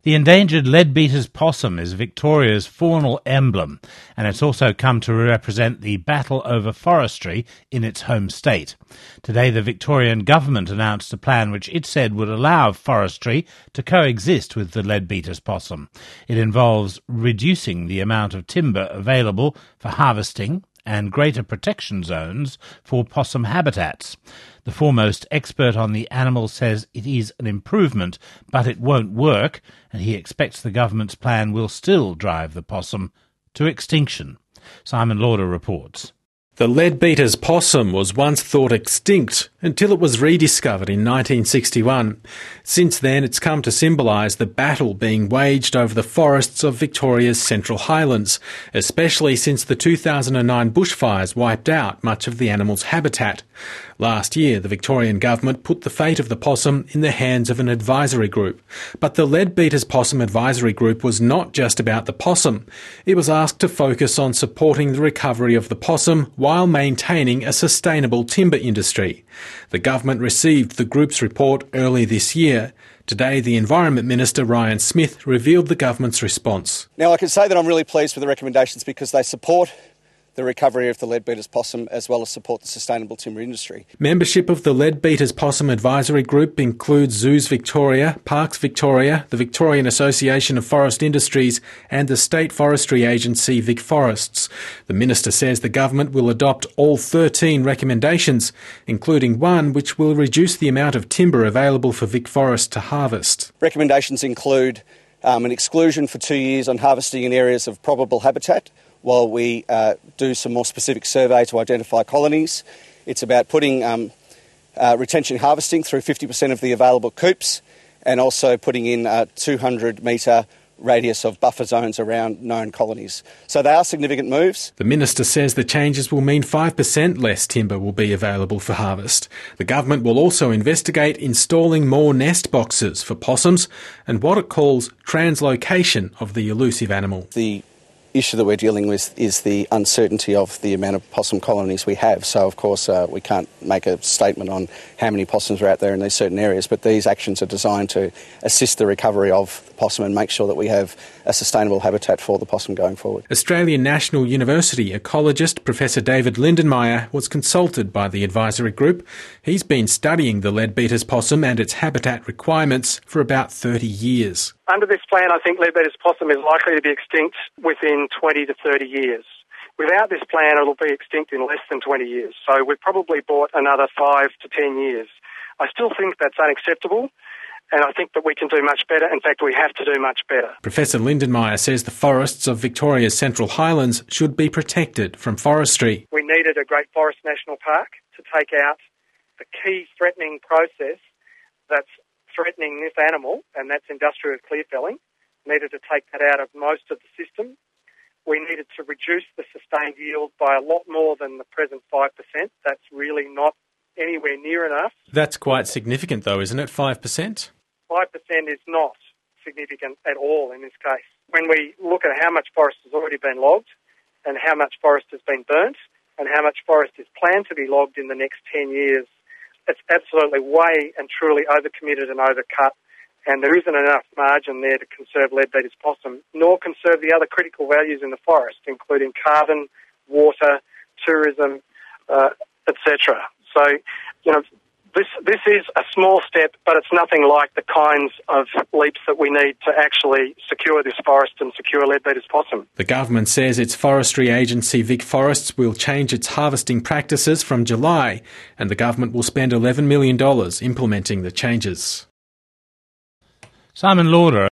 The endangered leadbeater's possum is Victoria's faunal emblem, and it's also come to represent the battle over forestry in its home state. Today, the Victorian government announced a plan which it said would allow forestry to coexist with the leadbeater's possum. It involves reducing the amount of timber available for harvesting and greater protection zones for possum habitats. The foremost expert on the animal says it is an improvement, but it won't work, and he expects the government's plan will still drive the possum to extinction. Simon Lauder reports. The leadbeater's possum was once thought extinct until it was rediscovered in 1961. Since then, it's come to symbolise the battle being waged over the forests of Victoria's Central Highlands, especially since the 2009 bushfires wiped out much of the animal's habitat. Last year, the Victorian government put the fate of the possum in the hands of an advisory group. But the Leadbeater's Possum Advisory Group was not just about the possum. It was asked to focus on supporting the recovery of the possum while maintaining a sustainable timber industry. The government received the group's report early this year. Today, the Environment Minister, Ryan Smith, revealed the government's response. Now, I can say that I'm really pleased with the recommendations because they support the recovery of the leadbeater's possum as well as support the sustainable timber industry. Membership of the Leadbeater's Possum Advisory Group includes Zoos Victoria, Parks Victoria, the Victorian Association of Forest Industries and the State Forestry Agency VicForests. The Minister says the government will adopt all 13 recommendations, including one which will reduce the amount of timber available for VicForest to harvest. Recommendations include an exclusion for 2 years on harvesting in areas of probable habitat, while we do some more specific survey to identify colonies. It's about putting retention harvesting through 50% of the available coops and also putting in a 200-metre radius of buffer zones around known colonies. So they are significant moves. The Minister says the changes will mean 5% less timber will be available for harvest. The government will also investigate installing more nest boxes for possums and what it calls translocation of the elusive animal. The issue that we're dealing with is the uncertainty of the amount of possum colonies we have. So, of course, we can't make a statement on how many possums are out there in these certain areas, but these actions are designed to assist the recovery of the possum and make sure that we have a sustainable habitat for the possum going forward. Australian National University ecologist Professor David Lindenmayer was consulted by the advisory group. He's been studying the leadbeater's possum and its habitat requirements for about 30 years. Under this plan, I think leadbeater's possum is likely to be extinct within 20 to 30 years. Without this plan, it'll be extinct in less than 20 years. So we've probably bought another 5 to 10 years. I still think that's unacceptable, and I think that we can do much better. In fact, we have to do much better. Professor Lindenmayer says the forests of Victoria's Central Highlands should be protected from forestry. We needed a Great Forest National Park to take out the key threatening process that's threatening this animal, and that's industrial clear felling. Needed to take that out of most of the system. We needed to reduce the sustained yield by a lot more than the present 5%. That's really not anywhere near enough. That's quite significant though, isn't it, 5%? 5% is not significant at all in this case. When we look at how much forest has already been logged and how much forest has been burnt and how much forest is planned to be logged in the next 10 years, it's absolutely way and truly overcommitted and overcut, and there isn't enough margin there to conserve leadbeater's possum, nor conserve the other critical values in the forest, including carbon, water, tourism, etc. So, this is a small step, but it's nothing like the kinds of leaps that we need to actually secure this forest and secure leadbeater's possum. The government says its forestry agency VicForests will change its harvesting practices from July, and the government will spend $11 million implementing the changes. Simon Lauder.